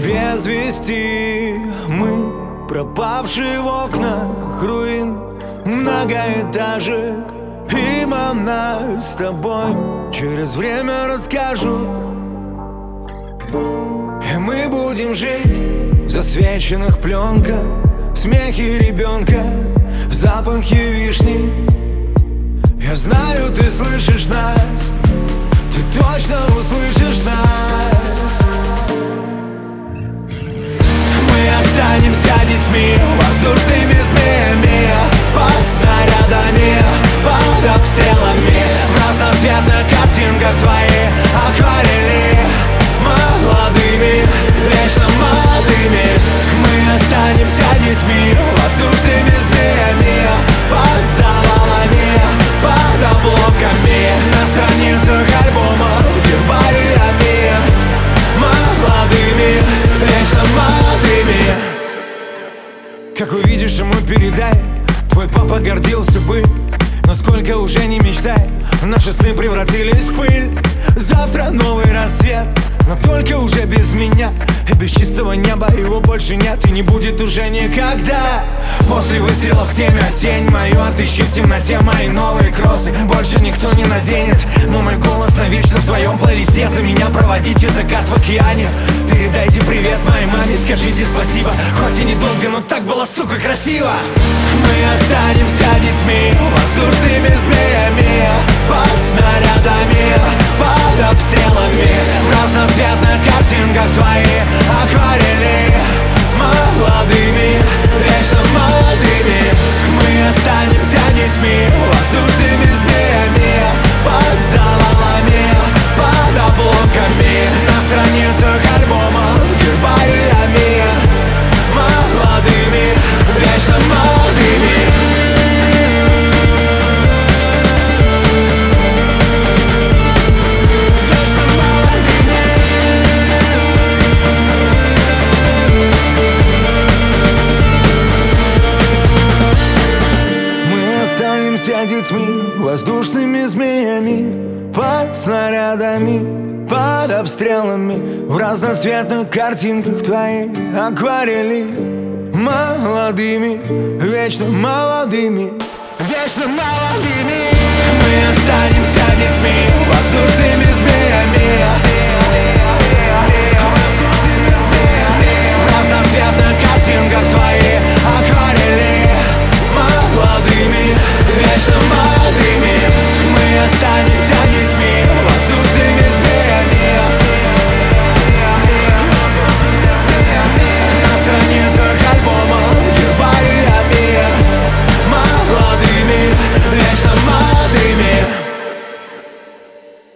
без вести. Мы пропавшие в окнах руин многоэтажек, им о нас с тобой через время расскажут. И мы будем жить в засвеченных пленках, в смехе ребенка, в запахе вишни. Я знаю, ты слышишь нас, ты точно услышишь нас. Мы останемся детьми, воздушными змеями, под снарядами, под обстрелами, в разноцветных картинках твои акварели. Молодыми, вечно молодыми, мы останемся детьми, воздушными змеями, под завалами, под обломками, на страницах альбомов, гербариями. Молодыми, вечно молодыми. Как увидишь ему, передай: твой папа гордился бы, но сколько уже не мечтай, наши сны превратились в пыль. Завтра новый рассвет, но только уже без меня. И без чистого неба его больше нет и не будет уже никогда. После выстрелов в теме тень мою отыщи в темноте. Мои новые кроссы больше никто не наденет, но мой голос навечно в твоем плейлисте. За меня проводите закат в океане. Передайте привет моей маме, скажите спасибо. Хоть и недолго, но так было, сука, красиво. Мы останемся детьми, воздушными змеями, под снарядами, под обстрелами, в разноцветных картинках твои акварели. Молодыми, вечно молодыми, мы останемся детьми, воздушными змеями, под завалами, под обломками, на страницах альбомов, гербариями. Молодыми, вечно молодыми. Детьми, воздушными змеями, под снарядами, под обстрелами, в разноцветных картинках твои акварели. Молодыми, вечно молодыми, вечно молодыми. Мы останемся детьми, воздушными змеями,